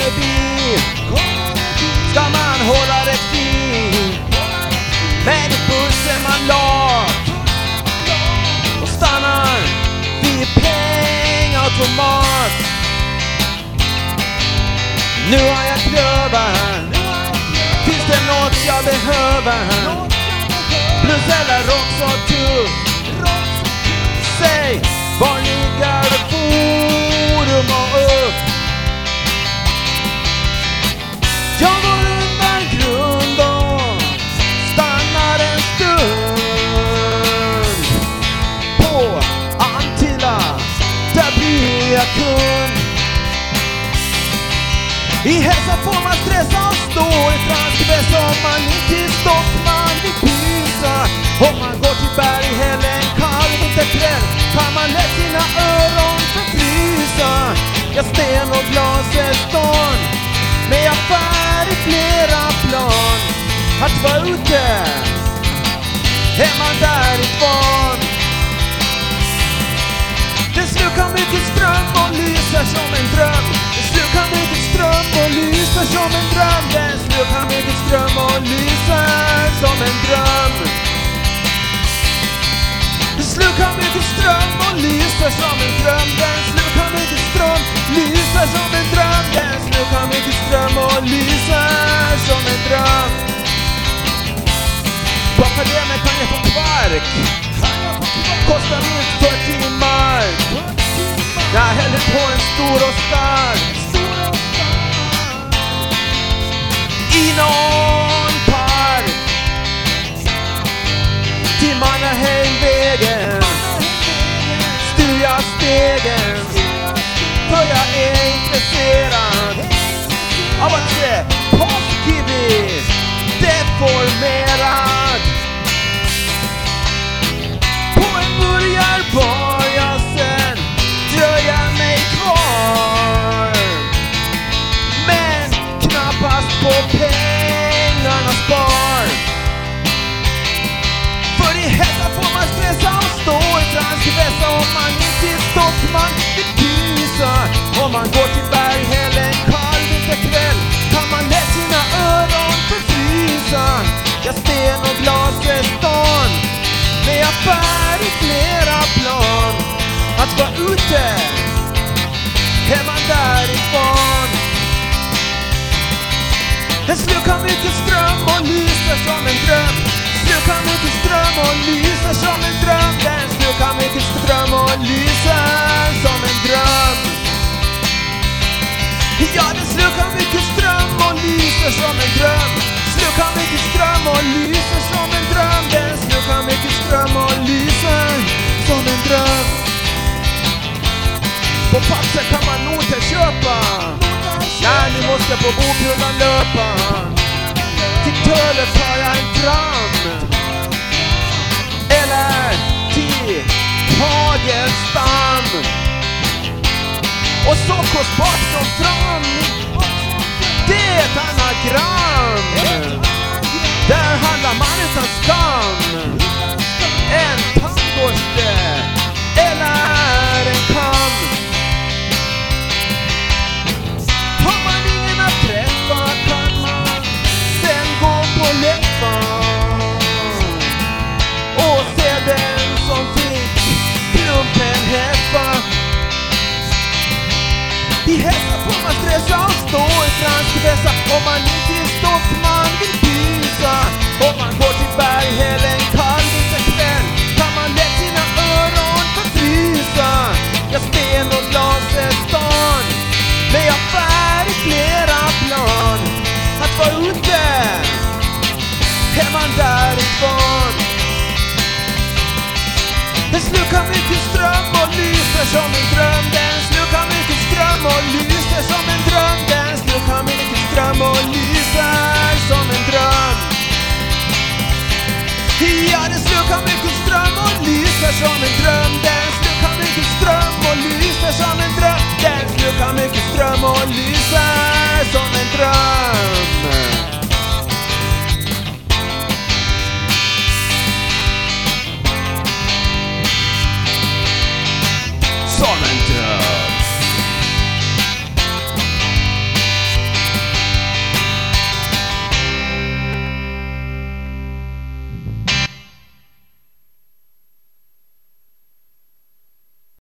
förbi ska man hålla rätt fint. Men i bussen man lag och stannar vid pengautomat. Nu har jag klövat, finns det något jag behöver? Plus eller rock så tuff. Säg, var ligger forum och upp? Jag går undan grund och stannar en stund på Antilla, där blir jag kund. I hälsa får man stressa och stå i fransk väst om man inte är Stockman vid Pisa. Om man går till Berghäll en kall vinterkväll kan man lätt sina öron förfrysa. Jag sten och glaset stan med affär i flera plan. Att vara ute är man därifrån. Det slukar mycket ström och lyser som en dröm. Det slukar mycket ström och lyser som en dröm. Den slukar mycket ström och lyser som en dröm. Det slukar mycket ström och lyser som en dröm. Den slukar mycket ström, lyser som en dröm. Den slukar mycket ström och lyser som en dröm. På Akademen kan jag få kvark. Kostar minst 2 timmar. Jag häller på en stor och stark i någon park. Till Mannerheimvägen styr jag stegen, för jag är intresserad av att se positivist deformerad. På en burgarbar jag sen dröjer mig kvar, men knappast på pengarna spar. För i hälsa får man stressa och stå i fransk vässa om man inte är Stockman vid Pisa. Om man går till Berghäll en kall vinterkväll kan man lätt sina öron förfrysa. Jag sten och glaset stan med affär i flera plan. Att vara ute är man därifrån. Det slukar mycket ström och lyser som en dröm. Slukar mycket ström och lyser som en dröm. Den slukar mycket ström och lyser som en dröm. Ja, det slukar mycket ström och lyser som en dröm. Slukar mycket ström och lyser som en dröm. Den slukar mycket ström och lyser som en dröm. På Patser kan man noter köpa. Nej, nu måste jag på bokhyllan löpa. Till Töle tar jag en tram. Eller till Hagelstam. Och så kostbart som fram. Det är ett anagram. Där handlar man utan skam. En tandborste eller en kam. Har man ingen att träffa kan man sen gå på läppar och se den som fick klumpen häffa. I hälsa får man stressa och stå i fransk vässa om man inte är Stockman vid Pisa. Om man går till Berghäll en kall vinterkväll kan man lätt sina öron förfrysa. Jag sten och glaset stan med affär i flera plan. Att vara ute är man därifrån. Det slukar mycket ström och lyser som en dröm. Den slukar mycket ström och lyser som en dröm. Den slukar mycket ström och lyser som en dröm. Ja, det slukar mycket ström och lyser som en dröm. Den slukar mycket ström och lyser som en dröm. Den slukar mycket ström och lyser som en dröm. Som en